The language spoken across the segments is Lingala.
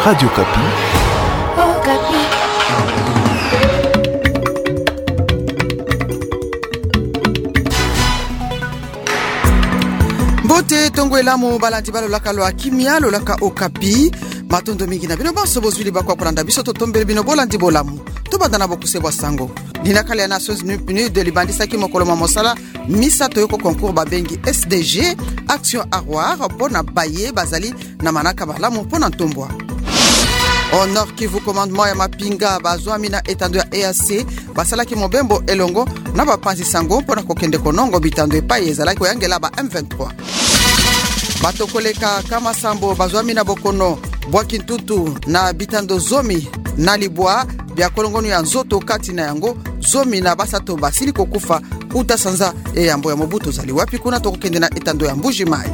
Radio Kapi. Oh, Kapi. Mbote tongo elamu balandi balolaka lo akimia lolaka Okapi. Matondo mingi na bino baso bozwili bakwa kolanda biso totombele bino bolandi bolamu. Tobandana bokusebwa sango. Linakali ya Nations Unies de libandisaki mokolo mosala misa toyoko concours babengi SDG Action Arroir pona baye bazali na manaka balamu pona ntombwa. Au Nord Kivu commandement ya mapinga bazwami na etando ya EAC basalaki mobembo elongo na bapanzi sango pona kokende konongo bitando epai ezalaki koyangela ba M23. Batokoleka kama sambo bazwami na bokono Bwakintutu na bitando zomi na libwa bya kolongonu ya nzoto kati na yango zomi na basato basili kokufa uta sanza yambo ya Mobutu zali wapi kuna tokokende na etando ya Mbuji Mai.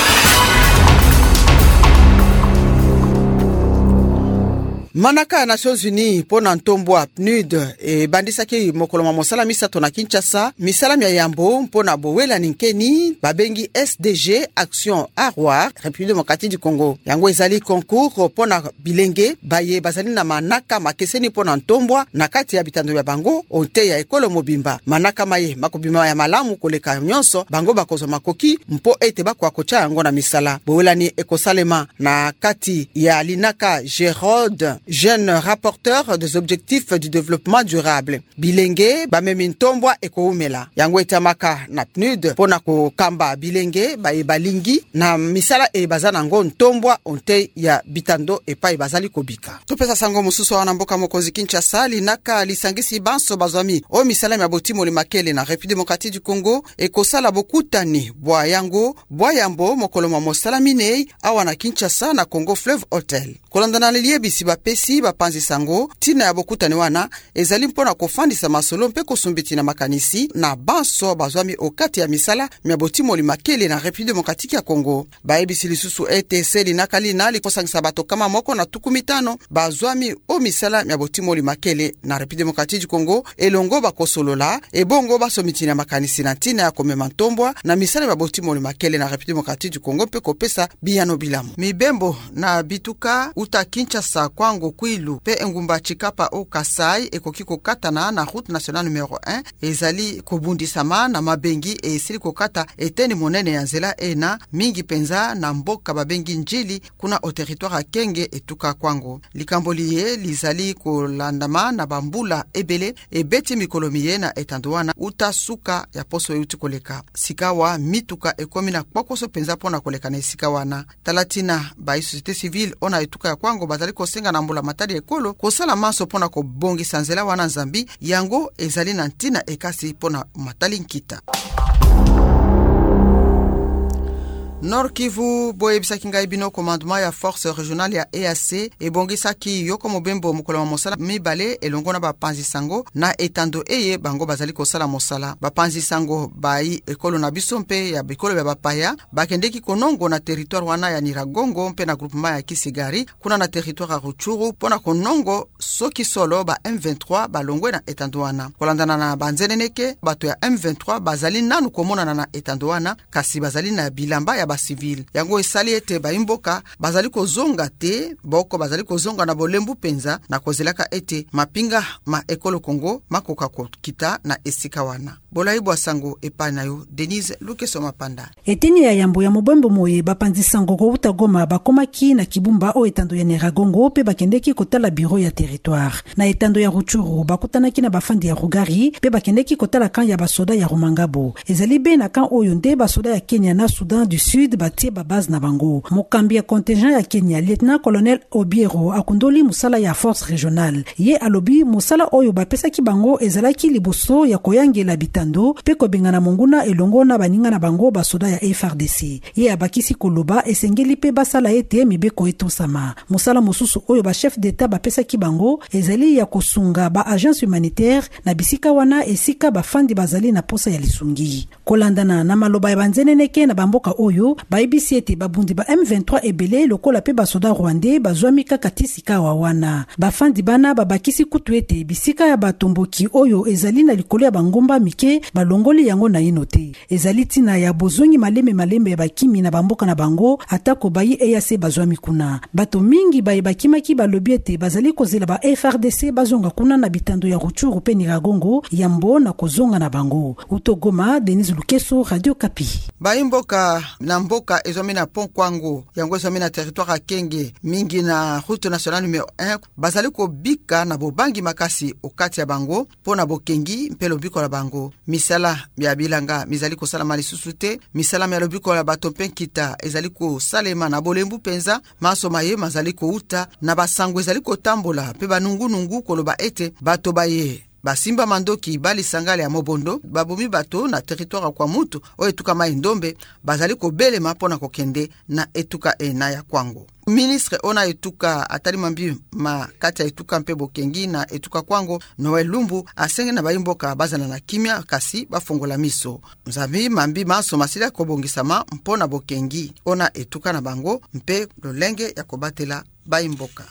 Manaka ya Nations Unies pona ntombwa PNUD bandisaki mokolo mosala misato na Kinshasa misala mya yambo mpona bowela ninkeni babengi SDG Action Arroir République démocratique du Congo. Yango ezali concours pona bilenge baye bazali na manaka makeseni pona ntombwa na kati ya bitando ya bango onte ya ekolo mobimba. Manaka maye makobima ya malamu koleka nyonso bango bakozo makoki mpo ete bakwa kocha yango na misala. Bowela ni ekosalema na kati ya Linaka Gérald, jeune rapporteur des objectifs du développement durable. Bilenge bamemi ntombwa ekoumela. Yango etamaka na PNUD pona ko kamba bilenge balingi na misala bazana ngo ntombwa onte ya bitando epai bazali kobika. Topesa sango mususu wana mboka mokonzi Kinshasa Linaka lisangisi banso bazwami o misala ya Botimo Makele na République démocratique du Congo ekosala bokutani bwa yango bwa yambo mokolo mosala minei awa na Kinshasa na Congo Fleuve Hotel. Kolandana liebisi bapesi bapanzi sango tina ya bokutani wana ezali mpona kofandisa masolo mpe kosumbiti na makanisi na banso bazwami okati ya misala mya Botimo Makele na République démocratique ya Congo. Baebisi lisusu ETC Linaka lina likosangisa bato kama moko na tukumitano bazwami o misala mya Botimo Makele na République démocratique du Congo elongo bakosolola ebongo basomiti na makanisi na tina ya komema ntombwa na misala mya Botimo Makele na République démocratique du Congo mpe kopesa biyano bilamu. Mibembo na bituka uta Kinshasa kwango kwilu pe engumba chikapa o Kasai ekoki kokatana na route nationale numéro 1 ezali kobundisama na mabengi esili kokata eteni monene ya nzela ena mingi penza na mboka babengi njili kuna o territoire Kenge etuka kwango. Likambo liye lizali kolandama na bambula ebele ebeti mikolomiye na etandoana uta suka ya poso yuti koleka. Sikawa mituka ekomi na kwakoso penza pona koleka na sikawana. Talatina ba société civile ona etuka ya kwango bazali kosenga na mbula matadi ekolo kosala maso pona kobongisa nzela wana Nzambi yango ezali na ntina ekasi pona matali nkita. Nord Kivu boyebisaki ngai bino commandement ya force régionale ya EAC ebongisaki yoko mobembo mokolo mosala mibale elongo na bapanzi sango na etando eye bango bazali kosala mosala. Bapanzi sango bai ekolo na biso mpe ya bikolo ya bapaya bakendeki konongo na territoire wana ya Niragongo mpe na groupement ya Kisigari kuna na territoire ya Ruchuru pona konongo soki solo ba M23 balongwe na etando wana. Kolandana na banzeneneke bato ya M23 bazali nanu komona na etando wana kasi bazali na bilamba ya civil. Yango esali ete baimboka bazali kozonga te boko bazali kozonga na bolembu penza na kozelaka ete mapinga ma ekolo Congo makoka kita na esika wana. Bolaibu sango epa na yo Denise Lukeso Mapanda. Eteni ya yambo ya mobembo moye bapanzi sango ko utagoma bakomaki na Kibumba o etando ya Niragongo pe bakendeki kotala bureau ya territoire. Na etando ya Ruchuru bakutanaki na bafandi ya Rugari pe bakendeki kotala kan ya basoda ya Rumangabo. Ezali be na kan oyo nde basoda ya Kenya na Sudan du Sud batie babase na bango. Mokambi ya contingent ya Kenya lieutenant colonel Obiero akundoli musala ya force régionale. Ye alobi musala oyo bapesaki bango ezalaki liboso ya koyangela bitando pe kobengana monguna elongo na baninga na bango basoda ya FRDC. Ye abakisi koloba esengeli pe basala ete mibeko etosama. Musala mosusu oyo ba chef d'état bapesaki bango ezali ya kosunga ba agence humanitaire na bisika wana esika bafandi bazali na posa ya lisungi. kolandana na maloba ya banzeneneke na bamboka oyo bayebisi ete babundi ba M23 ebele lokola pe basoda rwandais bazwami kaka tisika wana. Bafandi bana babakisi kutu ete bisika ya batomboki oyo ezali na likolo ya bangomba mike balongoli yango na ino te. Ezali tina ya bozongi malembe ya bakimi na bamboka na bango atako bayi EAC bazwami kuna. Bato mingi bakimaki balobi ete bazali kozela ba FRDC bazonga kuna na bitando ya Rutshuru pe Nyiragongo yambo na kozonga na bango. Utogoma, Denis Lukeso, Radio Kapi. Baimboka na mboka ezwami na pont Kwango yango ezwami na territoire Kenge mingi na route nationale numéro 1 bazali kobika na bobangi makasi okati ya bango pona bokengi mpe lobiko la bango. Misala ya bilanga mizali kosala malisusu te, misala ya lobiko la bato mpe kita ezali kosalema na bolembu penza maso maye mazali kouta na basango ezali kotambola pe banungu koloba ete bato baye basimba mandoki bali sangale ya mobondo babomi bato na territoire kwa mutu o etuka mai ndombe bazali kobelema pona kokende na etuka ena ya Kwango. Ministre ona etuka atali mambi makati ya etuka mpe bokengi na etuka Kwango Noel Lumbu asenge na baimboka bazana na kimia kasi bafongola miso. Nzambi mambi maso masila kobongisama mpona bokengi ona etuka na bango mpe lolenge ya kobatela baimboka.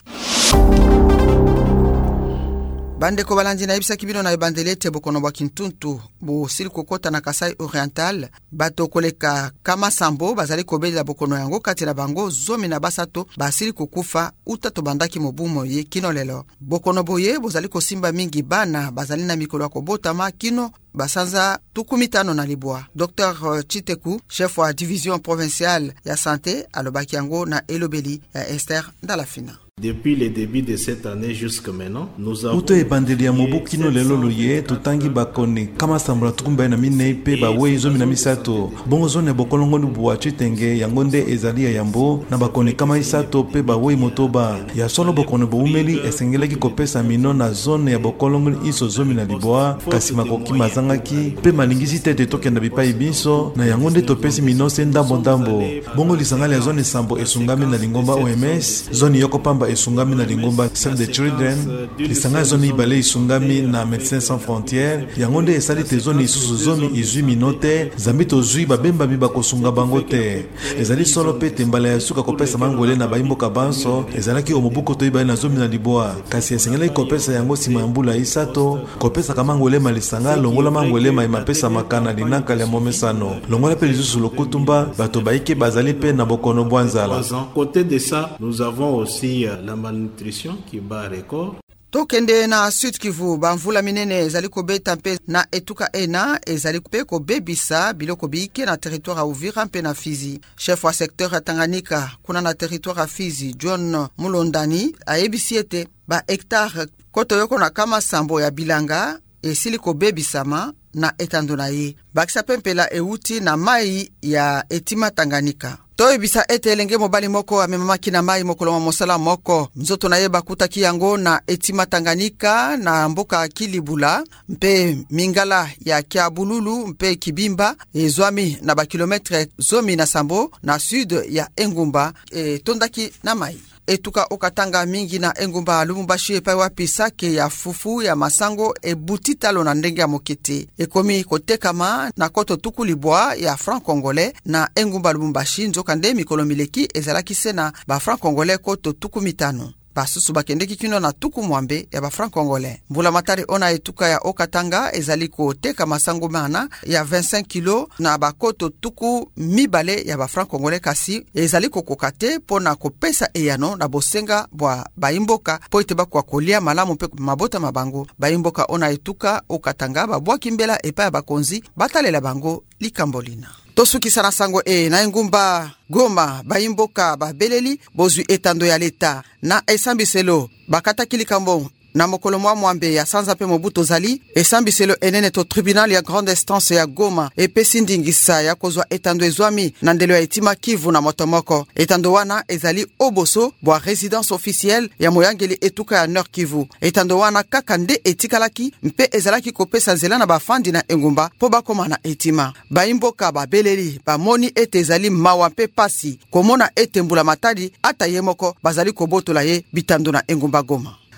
Bande ko balandi na ibisa kibino na bandelete bokono bwa Kintuntu bo sili kokota na Kasai Oriental bato koleka kama sambo bazali kobela bokono yango kati na bango zomi na basato basili kokufa utato bandaki mobumo ye kino lelo bokono boye bozali kosimba mingi bana bazali na mikolo kobotama kino basanza tukumitano na libwa. Dr Chiteku, chef wa division provinciale ya santé alobaki yango na elobeli ya Esther Ndalafina. Depuis le début de cette année jusque maintenant, nous avons Uto ebandeli ya mobu kino lelo loye tutangi bakone kama sambula tukumba na mine pe bawe zomi na misato bongo zone bokolongo lubuwa chitenge yangonde ezali ya yambo na bakone kama isato pe bawe motoba ya solo bokone boumeli esengelaki kopesa mino na zone ya bokolongo iso zomi na libwa kasi makoki mazangaki pe malingisi tete tokenda bipai biso na yangonde topesi mino se ndambo bongo lisangala ya zone sambo esungami na lingomba OMS zone yoko pamba esungami na lingomba Save the Children lisanga zone ibale isungami na Médecins Sans Frontières yangonde esali te zone isusu zomi izwi minote zambito zwi babemba miba kosunga bango te ezali solo pe tembala ya suka kopesa mangole na baimboka banso ezalaki omobuko to ibale na zomi na liboa kasi esengela kopesa yango sima ya mbula isato kopesa kamangole malisanga longola mangole maimapesa makana linaka ya momesano longola pe lisusu lokutumba bato baike bazali pe na bokono bwanzala. Côté de ça, nous avons aussi la malnutrition qui bat record. Tokende na Sud Kivu bamvula minene ezali kobeta mpe na etuka ena ezali pe kobebisa biloko biike na territoire ya Uvira mpe na Fizi. Chef wa secteur ya Tanganyika kuna na territoire ya Fizi John Mulondani ayebisi ete ba hectare koto yoko na kama sambo ya bilanga esili kobebisama na etando na ye. Bakisa pempela euti na mai ya etima Tanganyika. Toyebisa ete elenge mobali moko amemamaki na mai mokolo mosala moko nzoto na ye bakutaki yango na etima Tanganyika na mboka Kilibula mpe mingala ya Kiabululu mpe Kibimba ezwami na bakilometre zomi na sambo na sud ya Engumba tondaki na mai. Etuka okatanga mingi na Engumba Lubumbashi epai wapi sake ya fufu ya masango ebutitalo na ndenge ya mokete ekomi kotekama na koto tukulibwa ya franc congolais na Engumba Lubumbashi nzoka nde mikolo mileki ezalaki sena ba franc congolais koto tukumitano basusu bakendeki kino na tuku mwambe ya ba franc congolais. Mbula matari ona etuka ya okatanga ezali koteka masango mana ya 25 kilo na bakoto tuku mibale ya ba franc congolais kasi ezali kokokate pona kopesa eyano na bosenga bwa baimboka po ete bakwa kolia malamu pe mabota mabango. Baimboka ona etuka okatanga babwaki mbela epa ya bakonzi batalela bango likambolina. Tosuki sana sango na Engumba Goma baimboka babeleli bozwi etando ya leta na esambiselo bakataki likambo na mokolo mwambe ya sanza pe Mobutu zali esambiselo enene to tribunal ya grande instance ya Goma epesi ndingisa ya kozwa etando ezwami na ndelo ya etima Kivu na motomoko. Etando wana ezali oboso bwa résidence officielle ya moyangeli etuka ya Nord Kivu. Etando wana kaka nde etikalaki mpe ezalaki kopesa nzela na bafandi na Engumba po bakoma na etima. Baimboka babeleli bamoni ete ezali mawa mpe pasi komona ete mbula matadi ata ye moko bazali kobotola ye bitando na Engumba Goma.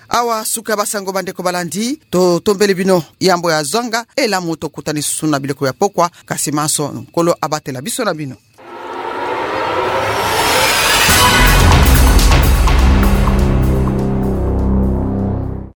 awa suka basango bandeko balandi to tombele bino yambo ya zanga ela moto kutani susu na bileko ya pokwa kasi maso nkolo abatela biso na bino.